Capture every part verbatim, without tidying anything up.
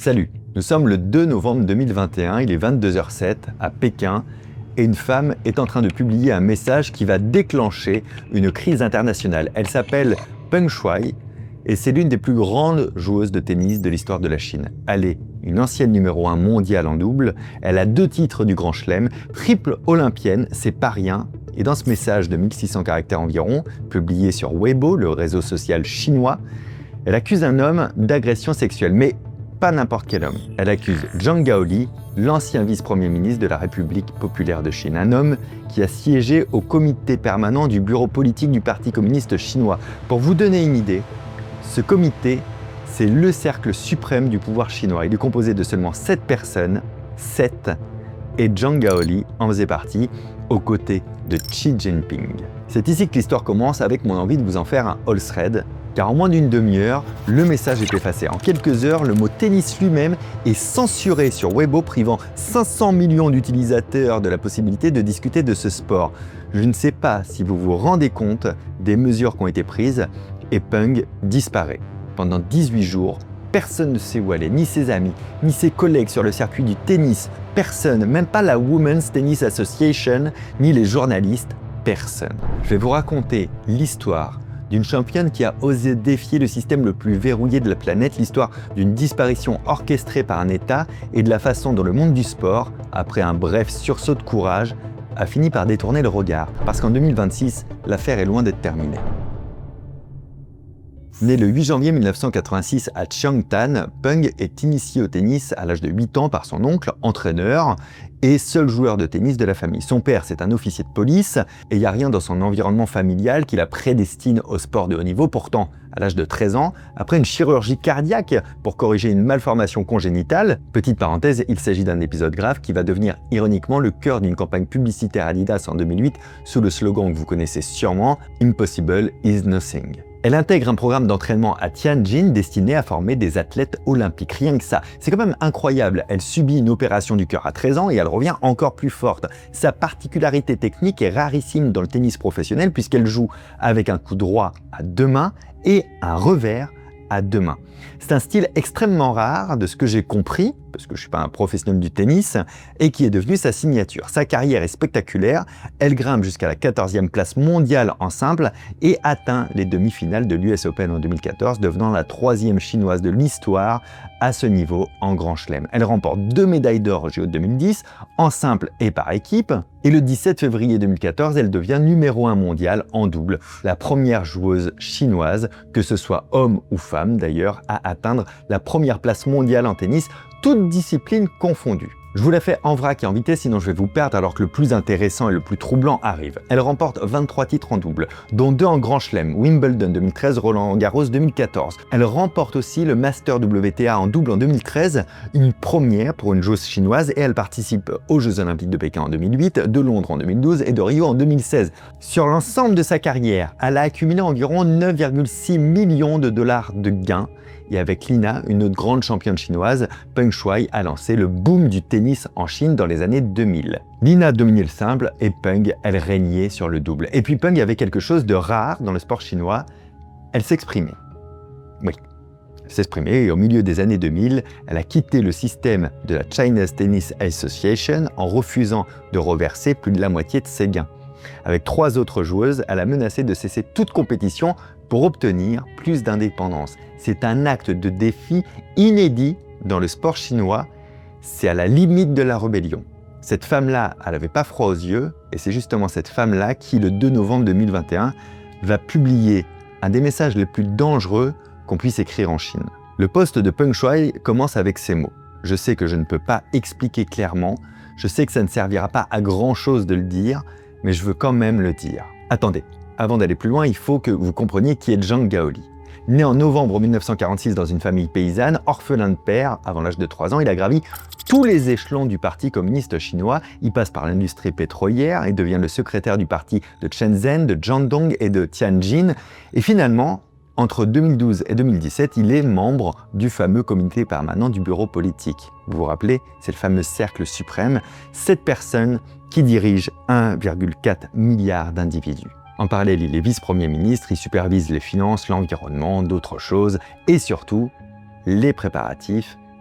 Salut, nous sommes le deux novembre deux mille vingt et un, il est vingt-deux heures zéro sept à Pékin et une femme est en train de publier un message qui va déclencher une crise internationale. Elle s'appelle Peng Shuai et c'est l'une des plus grandes joueuses de tennis de l'histoire de la Chine. Elle est une ancienne numéro un mondiale en double, elle a deux titres du Grand Chelem, triple olympienne, c'est pas rien. Et dans ce message de mille six cents caractères environ, publié sur Weibo, le réseau social chinois, elle accuse un homme d'agression sexuelle, mais pas n'importe quel homme. Elle accuse Zhang Gaoli, l'ancien vice-premier ministre de la République populaire de Chine, un homme qui a siégé au comité permanent du bureau politique du Parti communiste chinois. Pour vous donner une idée, ce comité, c'est le cercle suprême du pouvoir chinois. Il est composé de seulement sept personnes, sept, et Zhang Gaoli en faisait partie, aux côtés de Xi Jinping. C'est ici que l'histoire commence avec mon envie de vous en faire un all thread, car en moins d'une demi-heure, le message est effacé. En quelques heures, le mot tennis lui-même est censuré sur Weibo, privant cinq cents millions d'utilisateurs de la possibilité de discuter de ce sport. Je ne sais pas si vous vous rendez compte des mesures qui ont été prises, et Peng disparaît. Pendant dix-huit jours, personne ne sait où aller, ni ses amis, ni ses collègues sur le circuit du tennis. Personne, même pas la Women's Tennis Association, ni les journalistes, personne. Je vais vous raconter l'histoire d'une championne qui a osé défier le système le plus verrouillé de la planète, l'histoire d'une disparition orchestrée par un État et de la façon dont le monde du sport, après un bref sursaut de courage, a fini par détourner le regard. Parce qu'en deux mille vingt-six, l'affaire est loin d'être terminée. Né le huit janvier mille neuf cent quatre-vingt-six à Cheongtan, Peng est initié au tennis à l'âge de huit ans par son oncle, entraîneur, et seul joueur de tennis de la famille. Son père, c'est un officier de police, et il n'y a rien dans son environnement familial qui la prédestine au sport de haut niveau. Pourtant, à l'âge de treize ans, après une chirurgie cardiaque pour corriger une malformation congénitale, petite parenthèse, il s'agit d'un épisode grave qui va devenir ironiquement le cœur d'une campagne publicitaire Adidas en deux mille huit sous le slogan que vous connaissez sûrement « Impossible is nothing ». Elle intègre un programme d'entraînement à Tianjin destiné à former des athlètes olympiques. Rien que ça, c'est quand même incroyable. Elle subit une opération du cœur à treize ans et elle revient encore plus forte. Sa particularité technique est rarissime dans le tennis professionnel puisqu'elle joue avec un coup droit à deux mains et un revers à deux mains. C'est un style extrêmement rare de ce que j'ai compris, parce que je ne suis pas un professionnel du tennis, et qui est devenu sa signature. Sa carrière est spectaculaire, elle grimpe jusqu'à la quatorzième place mondiale en simple et atteint les demi-finales de l'U S Open en deux mille quatorze, devenant la troisième chinoise de l'histoire à ce niveau en Grand Chelem. Elle remporte deux médailles d'or au J O de deux mille dix, en simple et par équipe, et le dix-sept février deux mille quatorze, elle devient numéro un mondial en double, la première joueuse chinoise, que ce soit homme ou femme d'ailleurs, à atteindre la première place mondiale en tennis, toutes disciplines confondues. Je vous la fais en vrac et en vitesse, sinon je vais vous perdre alors que le plus intéressant et le plus troublant arrive. Elle remporte vingt-trois titres en double, dont deux en Grand Chelem, Wimbledon deux mille treize, Roland Garros deux mille quatorze. Elle remporte aussi le Master W T A en double en deux mille treize, une première pour une joueuse chinoise, et elle participe aux Jeux Olympiques de Pékin en deux mille huit, de Londres en deux mille douze et de Rio en deux mille seize. Sur l'ensemble de sa carrière, elle a accumulé environ neuf virgule six millions de dollars de gains. Et avec Lina, une autre grande championne chinoise, Peng Shuai a lancé le boom du tennis en Chine dans les années deux mille. Lina dominait le simple et Peng, elle régnait sur le double. Et puis Peng avait quelque chose de rare dans le sport chinois, elle s'exprimait. Oui, elle s'exprimait et au milieu des années deux mille, elle a quitté le système de la Chinese Tennis Association en refusant de reverser plus de la moitié de ses gains. Avec trois autres joueuses, elle a menacé de cesser toute compétition pour obtenir plus d'indépendance. C'est un acte de défi inédit dans le sport chinois, c'est à la limite de la rébellion. Cette femme-là, elle n'avait pas froid aux yeux, et c'est justement cette femme-là qui, le deux novembre deux mille vingt et un, va publier un des messages les plus dangereux qu'on puisse écrire en Chine. Le post de Peng Shuai commence avec ces mots. Je sais que je ne peux pas expliquer clairement, je sais que ça ne servira pas à grand-chose de le dire, mais je veux quand même le dire. Attendez, avant d'aller plus loin, il faut que vous compreniez qui est Zhang Gaoli. Né en novembre mille neuf cent quarante-six dans une famille paysanne, orphelin de père avant l'âge de trois ans, il a gravi tous les échelons du Parti communiste chinois. Il passe par l'industrie pétrolière et devient le secrétaire du parti de Shenzhen, de Jiangdong et de Tianjin. Et finalement, entre deux mille douze et deux mille dix-sept, il est membre du fameux comité permanent du bureau politique. Vous vous rappelez, c'est le fameux cercle suprême, cette personne qui dirige un virgule quatre milliard d'individus. En parallèle, il est vice-premier ministre, il supervise les finances, l'environnement, d'autres choses, et surtout, les préparatifs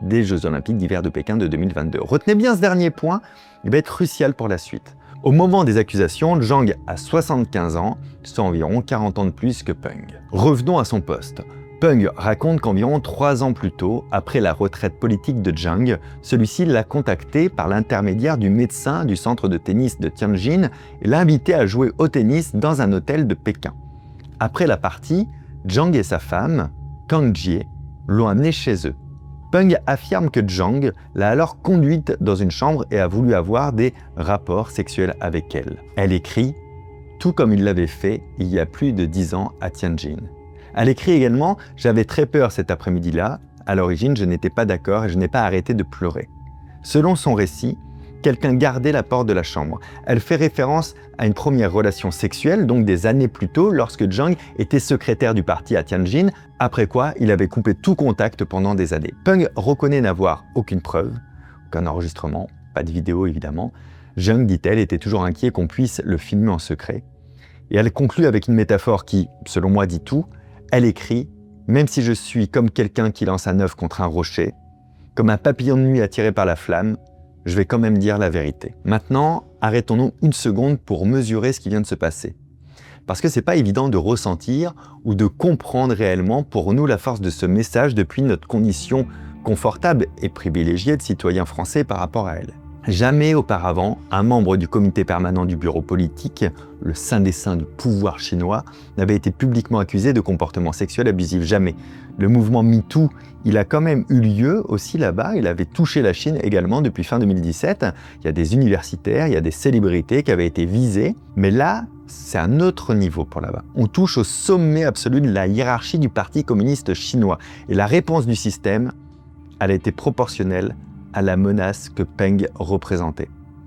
des Jeux Olympiques d'hiver de Pékin de deux mille vingt-deux. Retenez bien ce dernier point, il va être crucial pour la suite. Au moment des accusations, Zhang a soixante-quinze ans, soit environ quarante ans de plus que Peng. Revenons à son poste. Peng raconte qu'environ trois ans plus tôt, après la retraite politique de Zhang, celui-ci l'a contacté par l'intermédiaire du médecin du centre de tennis de Tianjin et l'a invité à jouer au tennis dans un hôtel de Pékin. Après la partie, Zhang et sa femme, Kang Jie, l'ont amené chez eux. Peng affirme que Zhang l'a alors conduite dans une chambre et a voulu avoir des rapports sexuels avec elle. Elle écrit « Tout comme il l'avait fait il y a plus de dix ans à Tianjin ». Elle écrit également « J'avais très peur cet après-midi-là. À l'origine, je n'étais pas d'accord et je n'ai pas arrêté de pleurer. » Selon son récit, quelqu'un gardait la porte de la chambre. Elle fait référence à une première relation sexuelle, donc des années plus tôt, lorsque Zhang était secrétaire du parti à Tianjin, après quoi il avait coupé tout contact pendant des années. Peng reconnaît n'avoir aucune preuve, aucun enregistrement, pas de vidéo évidemment. Zhang, dit-elle, était toujours inquiet qu'on puisse le filmer en secret. Et elle conclut avec une métaphore qui, selon moi, dit tout. Elle écrit « Même si je suis comme quelqu'un qui lance un œuf contre un rocher, comme un papillon de nuit attiré par la flamme, je vais quand même dire la vérité. » Maintenant, arrêtons-nous une seconde pour mesurer ce qui vient de se passer. Parce que c'est pas évident de ressentir ou de comprendre réellement pour nous la force de ce message depuis notre condition confortable et privilégiée de citoyen français par rapport à elle. Jamais auparavant, un membre du comité permanent du bureau politique, le saint des saints du pouvoir chinois, n'avait été publiquement accusé de comportement sexuel abusif. Jamais. Le mouvement MeToo, il a quand même eu lieu aussi là-bas. Il avait touché la Chine également depuis fin deux mille dix-sept. Il y a des universitaires, il y a des célébrités qui avaient été visées. Mais là, c'est un autre niveau pour là-bas. On touche au sommet absolu de la hiérarchie du Parti communiste chinois. Et la réponse du système, elle a été proportionnelle à la menace que Peng représentait.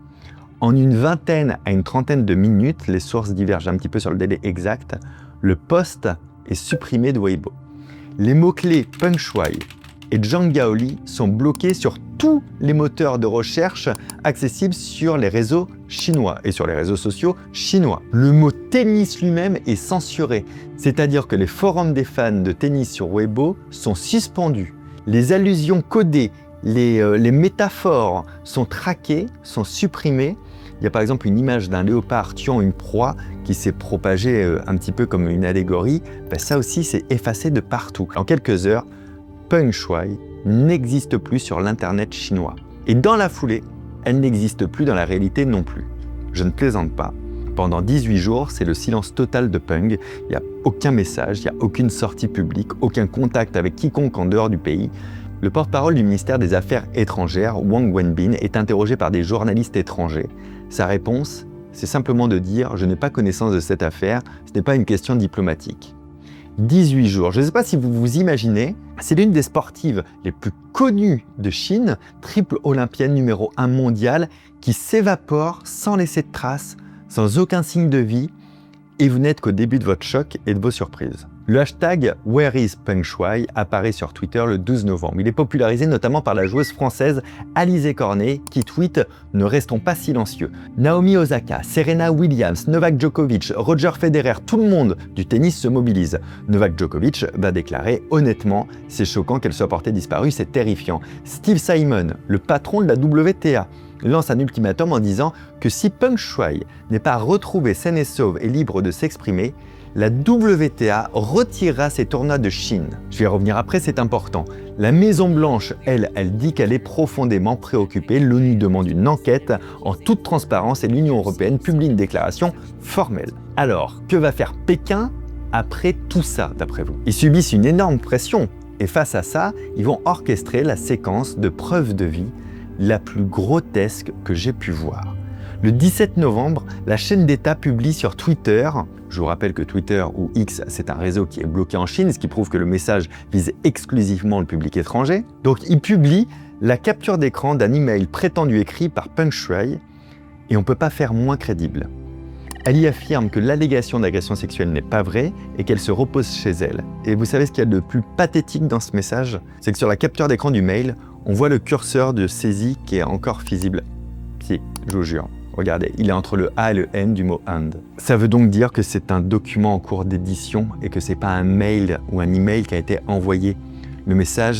En une vingtaine à une trentaine de minutes, les sources divergent un petit peu sur le délai exact, le post est supprimé de Weibo. Les mots-clés Peng Shuai et Zhang Gaoli sont bloqués sur tous les moteurs de recherche accessibles sur les réseaux chinois et sur les réseaux sociaux chinois. Le mot tennis lui-même est censuré, c'est-à-dire que les forums des fans de tennis sur Weibo sont suspendus. Les allusions codées, Les, euh, les métaphores sont traquées, sont supprimées. Il y a par exemple une image d'un léopard tuant une proie qui s'est propagée euh, un petit peu comme une allégorie. Ben, ça aussi, c'est effacé de partout. En quelques heures, Peng Shuai n'existe plus sur l'internet chinois. Et dans la foulée, elle n'existe plus dans la réalité non plus. Je ne plaisante pas. Pendant dix-huit jours, c'est le silence total de Peng. Il n'y a aucun message, il n'y a aucune sortie publique, aucun contact avec quiconque en dehors du pays. Le porte-parole du ministère des Affaires étrangères, Wang Wenbin, est interrogé par des journalistes étrangers. Sa réponse, c'est simplement de dire « Je n'ai pas connaissance de cette affaire, ce n'est pas une question diplomatique ». dix-huit jours, je ne sais pas si vous vous imaginez, c'est l'une des sportives les plus connues de Chine, triple olympienne numéro un mondiale, qui s'évapore sans laisser de traces, sans aucun signe de vie, et vous n'êtes qu'au début de votre choc et de vos surprises. Le hashtag Where is Peng Shuai apparaît sur Twitter le douze novembre. Il est popularisé notamment par la joueuse française Alizé Cornet qui tweet « Ne restons pas silencieux ». Naomi Osaka, Serena Williams, Novak Djokovic, Roger Federer, tout le monde du tennis se mobilise. Novak Djokovic va déclarer « Honnêtement, c'est choquant qu'elle soit portée disparue, c'est terrifiant ». Steve Simon, le patron de la W T A, lance un ultimatum en disant que si Peng Shuai n'est pas retrouvée saine et sauve et libre de s'exprimer, la W T A retirera ses tournois de Chine. Je vais y revenir après, c'est important. La Maison-Blanche, elle, elle dit qu'elle est profondément préoccupée. L'ONU demande une enquête en toute transparence et l'Union européenne publie une déclaration formelle. Alors, que va faire Pékin après tout ça, d'après vous? Ils subissent une énorme pression et face à ça, ils vont orchestrer la séquence de preuves de vie la plus grotesque que j'ai pu voir. Le dix-sept novembre, la chaîne d'État publie sur Twitter, je vous rappelle que Twitter ou X, c'est un réseau qui est bloqué en Chine, ce qui prouve que le message vise exclusivement le public étranger. Donc il publie la capture d'écran d'un email prétendu écrit par Peng Shuai, et on ne peut pas faire moins crédible. Elle y affirme que l'allégation d'agression sexuelle n'est pas vraie et qu'elle se repose chez elle. Et vous savez ce qu'il y a de plus pathétique dans ce message? C'est que sur la capture d'écran du mail, on voit le curseur de saisie qui est encore visible. Si, je vous jure. Regardez, il est entre le A et le N du mot « and ». Ça veut donc dire que c'est un document en cours d'édition et que c'est pas un mail ou un email qui a été envoyé. Le message,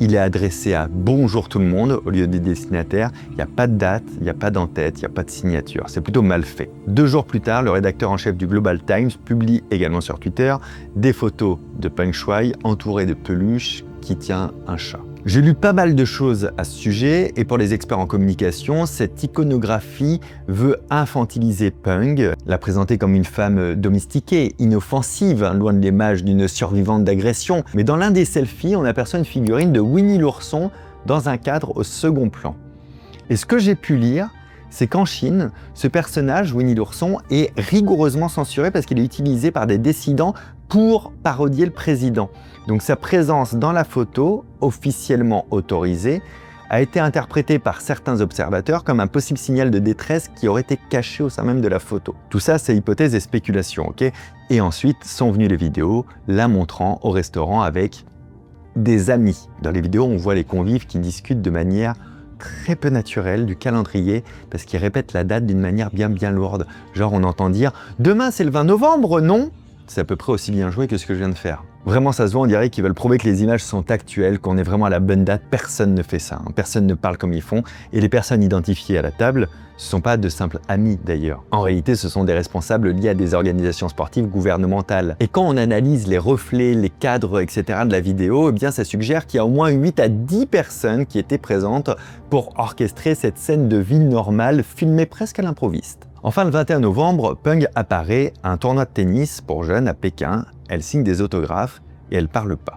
il est adressé à « Bonjour tout le monde » au lieu des destinataires. Il n'y a pas de date, il n'y a pas d'en-tête, il n'y a pas de signature. C'est plutôt mal fait. Deux jours plus tard, le rédacteur en chef du Global Times publie également sur Twitter des photos de Peng Shuai entouré de peluches qui tient un chat. J'ai lu pas mal de choses à ce sujet et pour les experts en communication, cette iconographie veut infantiliser Peng, la présenter comme une femme domestiquée, inoffensive, loin de l'image d'une survivante d'agression. Mais dans l'un des selfies, on aperçoit une figurine de Winnie l'ourson dans un cadre au second plan. Et ce que j'ai pu lire, c'est qu'en Chine, ce personnage, Winnie l'ourson, est rigoureusement censuré parce qu'il est utilisé par des dissidents pour parodier le président. Donc sa présence dans la photo, officiellement autorisée, a été interprétée par certains observateurs comme un possible signal de détresse qui aurait été caché au sein même de la photo. Tout ça, c'est hypothèse et spéculation, ok? Et ensuite sont venues les vidéos la montrant au restaurant avec des amis. Dans les vidéos, on voit les convives qui discutent de manière très peu naturelle du calendrier parce qu'ils répètent la date d'une manière bien bien lourde. Genre on entend dire « Demain c'est le vingt novembre, non ?» C'est à peu près aussi bien joué que ce que je viens de faire. Vraiment, ça se voit, on dirait qu'ils veulent prouver que les images sont actuelles, qu'on est vraiment à la bonne date. Personne ne fait ça, hein. Personne ne parle comme ils font. Et les personnes identifiées à la table, ce ne sont pas de simples amis d'ailleurs. En réalité, ce sont des responsables liés à des organisations sportives gouvernementales. Et quand on analyse les reflets, les cadres, et cetera de la vidéo, eh bien, ça suggère qu'il y a au moins huit à dix personnes qui étaient présentes pour orchestrer cette scène de vie normale, filmée presque à l'improviste. Enfin, le vingt et un novembre, Peng apparaît à un tournoi de tennis pour jeunes à Pékin. Elle signe des autographes et elle parle pas.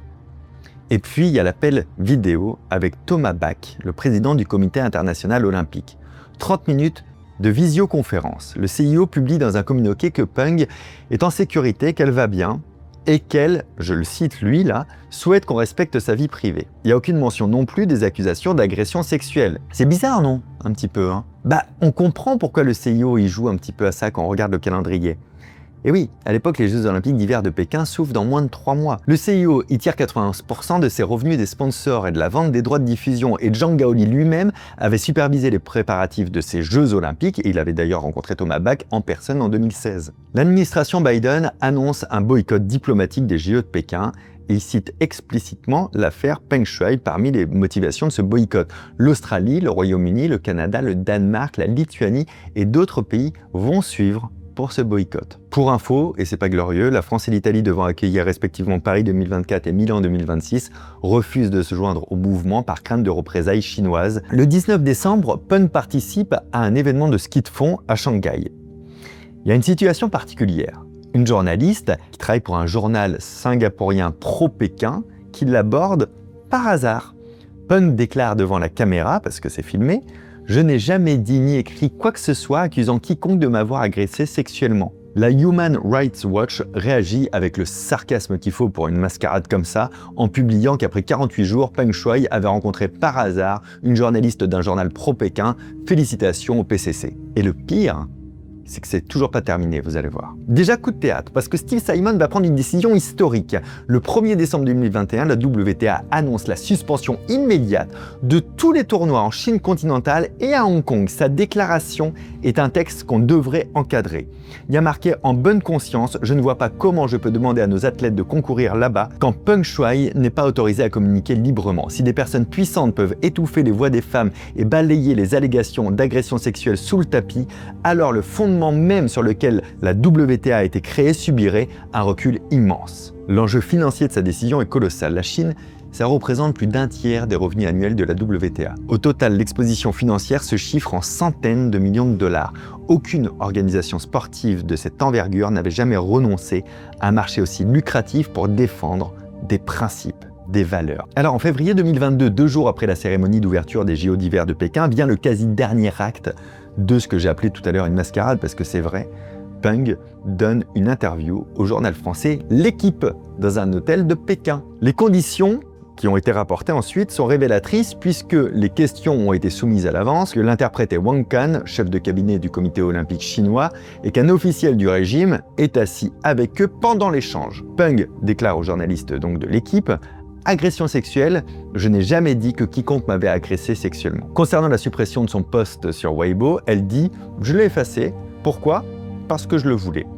Et puis, il y a l'appel vidéo avec Thomas Bach, le président du Comité international olympique. trente minutes de visioconférence. Le C I O publie dans un communiqué que Peng est en sécurité, qu'elle va bien et qu'elle, je le cite lui là, souhaite qu'on respecte sa vie privée. Il n'y a aucune mention non plus des accusations d'agression sexuelle. C'est bizarre, non? Un petit peu, hein? Bah, on comprend pourquoi le C I O y joue un petit peu à ça quand on regarde le calendrier. Et oui, à l'époque, les Jeux Olympiques d'hiver de Pékin s'ouvrent dans moins de trois mois. Le C I O y tire quatre-vingt-onze pour cent de ses revenus des sponsors et de la vente des droits de diffusion. Et Zhang Gaoli lui-même avait supervisé les préparatifs de ces Jeux Olympiques et il avait d'ailleurs rencontré Thomas Bach en personne en deux mille seize. L'administration Biden annonce un boycott diplomatique des J O de Pékin. Et il cite explicitement l'affaire Peng Shuai parmi les motivations de ce boycott. L'Australie, le Royaume-Uni, le Canada, le Danemark, la Lituanie et d'autres pays vont suivre pour ce boycott. Pour info, et c'est pas glorieux, la France et l'Italie devant accueillir respectivement Paris deux mille vingt-quatre et Milan deux mille vingt-six refusent de se joindre au mouvement par crainte de représailles chinoises. Le dix-neuf décembre, Peng participe à un événement de ski de fond à Shanghai. Il y a une situation particulière. Une journaliste qui travaille pour un journal singapourien pro-Pékin qui l'aborde par hasard. Peng déclare devant la caméra, parce que c'est filmé, « Je n'ai jamais dit ni écrit quoi que ce soit accusant quiconque de m'avoir agressé sexuellement ». La Human Rights Watch réagit avec le sarcasme qu'il faut pour une mascarade comme ça, en publiant qu'après quarante-huit jours, Peng Shuai avait rencontré par hasard une journaliste d'un journal pro-Pékin. Félicitations au P C C. Et le pire, c'est que c'est toujours pas terminé, vous allez voir. Déjà, coup de théâtre, parce que Steve Simon va prendre une décision historique. Le premier décembre deux mille vingt et un, la W T A annonce la suspension immédiate de tous les tournois en Chine continentale et à Hong Kong. Sa déclaration est un texte qu'on devrait encadrer. Il y a marqué « En bonne conscience, je ne vois pas comment je peux demander à nos athlètes de concourir là-bas quand Peng Shuai n'est pas autorisé à communiquer librement. Si des personnes puissantes peuvent étouffer les voix des femmes et balayer les allégations d'agression sexuelle sous le tapis, alors le fondement même sur lequel la W T A a été créée subirait un recul immense. » L'enjeu financier de sa décision est colossal. La Chine, ça représente plus d'un tiers des revenus annuels de la W T A. Au total, l'exposition financière se chiffre en centaines de millions de dollars. Aucune organisation sportive de cette envergure n'avait jamais renoncé à un marché aussi lucratif pour défendre des principes, des valeurs. Alors en février deux mille vingt-deux, deux jours après la cérémonie d'ouverture des J O d'hiver de Pékin, vient le quasi-dernier acte de ce que j'ai appelé tout à l'heure une mascarade, parce que c'est vrai. Peng donne une interview au journal français L'Équipe, dans un hôtel de Pékin. Les conditions qui ont été rapportées ensuite sont révélatrices puisque les questions ont été soumises à l'avance, que l'interprète est Wang Can, chef de cabinet du comité olympique chinois, et qu'un officiel du régime est assis avec eux pendant l'échange. Peng déclare aux journalistes donc de L'Équipe « Agression sexuelle, je n'ai jamais dit que quiconque m'avait agressé sexuellement ». Concernant la suppression de son post sur Weibo, elle dit « Je l'ai effacé. Pourquoi ? Parce que je le voulais ».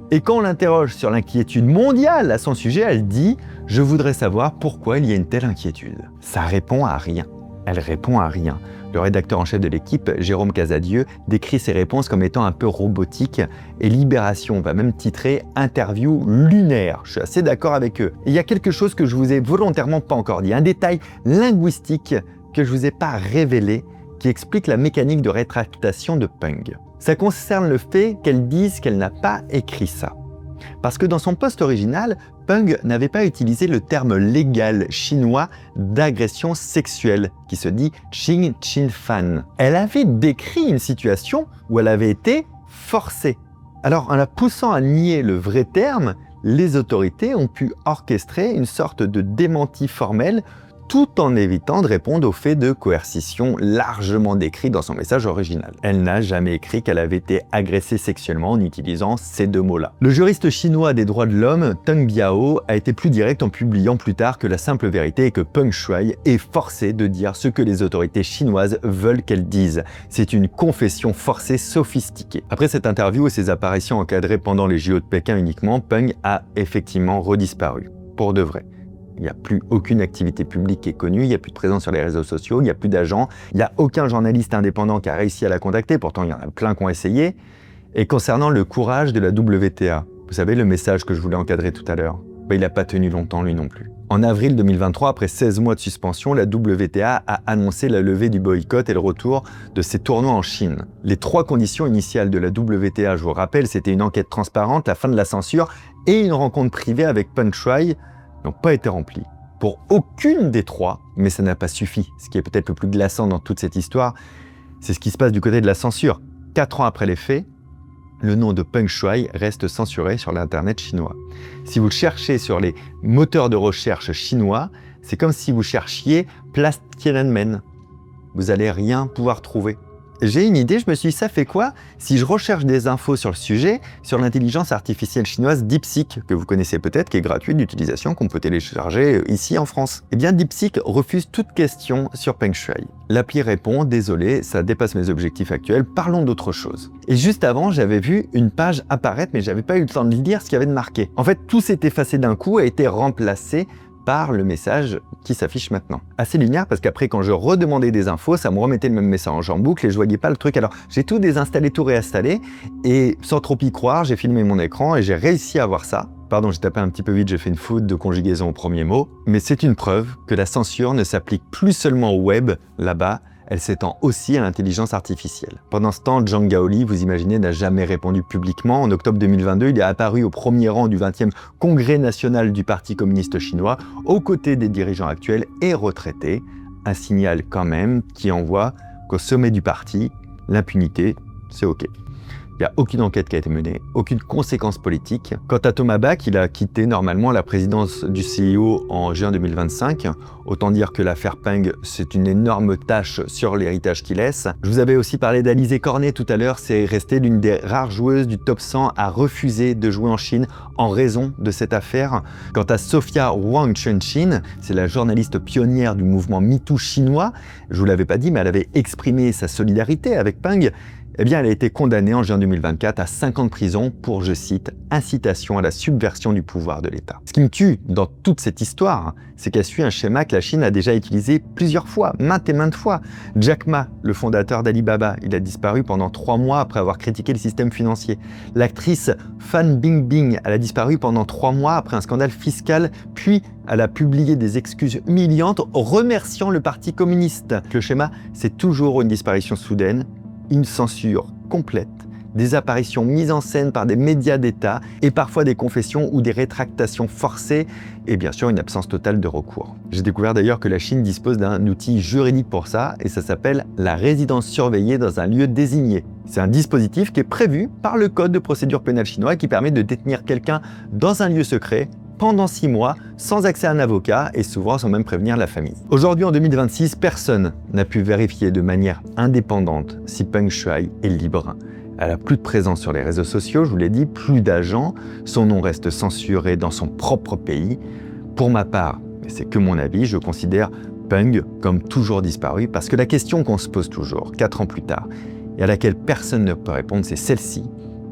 Et quand on l'interroge sur l'inquiétude mondiale à son sujet, elle dit « Je voudrais savoir pourquoi il y a une telle inquiétude ». Ça répond à rien. Elle répond à rien. Le rédacteur en chef de l'équipe, Jérôme Casadieu, décrit ses réponses comme étant un peu robotiques et Libération va même titrer « Interview lunaire ». Je suis assez d'accord avec eux. Et il y a quelque chose que je vous ai volontairement pas encore dit, un détail linguistique que je vous ai pas révélé qui explique la mécanique de rétractation de Peng. Ça concerne le fait qu'elle dise qu'elle n'a pas écrit ça. Parce que dans son post original, Peng n'avait pas utilisé le terme légal chinois d'agression sexuelle, qui se dit Qing Qin Fan. Elle avait décrit une situation où elle avait été forcée. Alors, en la poussant à nier le vrai terme, les autorités ont pu orchestrer une sorte de démenti formel tout en évitant de répondre aux faits de coercition largement décrits dans son message original. Elle n'a jamais écrit qu'elle avait été agressée sexuellement en utilisant ces deux mots-là. Le juriste chinois des droits de l'homme, Teng Biao, a été plus direct en publiant plus tard que la simple vérité est que Peng Shuai est forcée de dire ce que les autorités chinoises veulent qu'elle dise. C'est une confession forcée sophistiquée. Après cette interview et ses apparitions encadrées pendant les J O de Pékin uniquement, Peng a effectivement redisparu. Pour de vrai. Il n'y a plus aucune activité publique qui est connue, il n'y a plus de présence sur les réseaux sociaux, il n'y a plus d'agents, il n'y a aucun journaliste indépendant qui a réussi à la contacter, pourtant il y en a plein qui ont essayé. Et concernant le courage de la W T A, vous savez le message que je voulais encadrer tout à l'heure, ben, il n'a pas tenu longtemps lui non plus. En avril deux mille vingt-trois, après seize mois de suspension, la W T A a annoncé la levée du boycott et le retour de ses tournois en Chine. Les trois conditions initiales de la W T A, je vous rappelle, c'était une enquête transparente, la fin de la censure et une rencontre privée avec Peng Shuai, n'ont pas été remplis. Pour aucune des trois, mais ça n'a pas suffi. Ce qui est peut-être le plus glaçant dans toute cette histoire, c'est ce qui se passe du côté de la censure. Quatre ans après les faits, le nom de Peng Shuai reste censuré sur l'internet chinois. Si vous le cherchez sur les moteurs de recherche chinois, c'est comme si vous cherchiez place Tiananmen. Vous n'allez rien pouvoir trouver. J'ai une idée, je me suis dit, ça fait quoi si je recherche des infos sur le sujet, sur l'intelligence artificielle chinoise DeepSeek, que vous connaissez peut-être, qui est gratuite d'utilisation, qu'on peut télécharger ici en France. Eh bien, DeepSeek refuse toute question sur Peng Shuai. L'appli répond, désolé, ça dépasse mes objectifs actuels, parlons d'autre chose. Et juste avant, j'avais vu une page apparaître, mais j'avais pas eu le temps de lire ce qu'il y avait de marqué. En fait, tout s'est effacé d'un coup et a été remplacé par le message qui s'affiche maintenant. Assez lunaire parce qu'après quand je redemandais des infos, ça me remettait le même message en boucle et je voyais pas le truc. Alors j'ai tout désinstallé, tout réinstallé et sans trop y croire, j'ai filmé mon écran et j'ai réussi à voir ça. Pardon, j'ai tapé un petit peu vite, j'ai fait une faute de conjugaison au premier mot. Mais c'est une preuve que la censure ne s'applique plus seulement au web, là-bas, elle s'étend aussi à l'intelligence artificielle. Pendant ce temps, Zhang Gaoli, vous imaginez, n'a jamais répondu publiquement. En octobre deux mille vingt-deux, il est apparu au premier rang du vingtième Congrès national du Parti communiste chinois, aux côtés des dirigeants actuels et retraités. Un signal quand même qui envoie qu'au sommet du parti, l'impunité, c'est OK. Il n'y a aucune enquête qui a été menée, aucune conséquence politique. Quant à Thomas Bach, il a quitté normalement la présidence du C I O en juin deux mille vingt-cinq. Autant dire que l'affaire Peng, c'est une énorme tâche sur l'héritage qu'il laisse. Je vous avais aussi parlé d'Alizé Cornet tout à l'heure, c'est resté l'une des rares joueuses du top cent à refuser de jouer en Chine en raison de cette affaire. Quant à Sophia Wang Chunchin, c'est la journaliste pionnière du mouvement MeToo chinois. Je vous l'avais pas dit, mais elle avait exprimé sa solidarité avec Peng. Eh bien, elle a été condamnée en juin deux mille vingt-quatre à cinq ans de prison pour, je cite, « incitation à la subversion du pouvoir de l'État ». Ce qui me tue dans toute cette histoire, c'est qu'elle suit un schéma que la Chine a déjà utilisé plusieurs fois, maintes et maintes fois. Jack Ma, le fondateur d'Alibaba, il a disparu pendant trois mois après avoir critiqué le système financier. L'actrice Fan Bingbing, elle a disparu pendant trois mois après un scandale fiscal, puis elle a publié des excuses humiliantes remerciant le Parti communiste. Le schéma, c'est toujours une disparition soudaine, une censure complète, des apparitions mises en scène par des médias d'État et parfois des confessions ou des rétractations forcées et bien sûr une absence totale de recours. J'ai découvert d'ailleurs que la Chine dispose d'un outil juridique pour ça et ça s'appelle la résidence surveillée dans un lieu désigné. C'est un dispositif qui est prévu par le Code de procédure pénale chinois qui permet de détenir quelqu'un dans un lieu secret pendant six mois, sans accès à un avocat et souvent sans même prévenir la famille. Aujourd'hui, en deux mille vingt-six, personne n'a pu vérifier de manière indépendante si Peng Shuai est libre. Elle n'a plus de présence sur les réseaux sociaux, je vous l'ai dit, plus d'agents, son nom reste censuré dans son propre pays. Pour ma part, et c'est que mon avis, je considère Peng comme toujours disparu parce que la question qu'on se pose toujours, quatre ans plus tard, et à laquelle personne ne peut répondre, c'est celle-ci.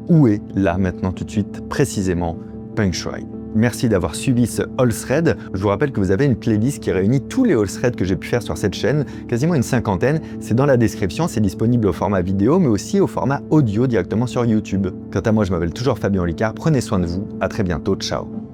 où est, là, maintenant, tout de suite, précisément, Punk Shrine. Merci d'avoir suivi ce All Thread. Je vous rappelle que vous avez une playlist qui réunit tous les All Threads que j'ai pu faire sur cette chaîne, quasiment une cinquantaine. C'est dans la description, c'est disponible au format vidéo, mais aussi au format audio directement sur YouTube. Quant à moi, je m'appelle toujours Fabien Olicard. Prenez soin de vous. À très bientôt. Ciao.